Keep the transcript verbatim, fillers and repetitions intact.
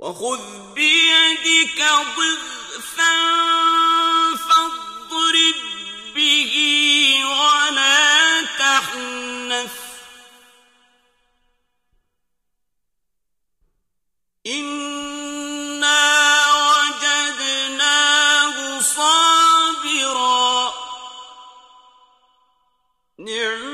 وخذ بيدك ضغثا فاضرب به ولا تحنث إنا وجدناه صابرا نعم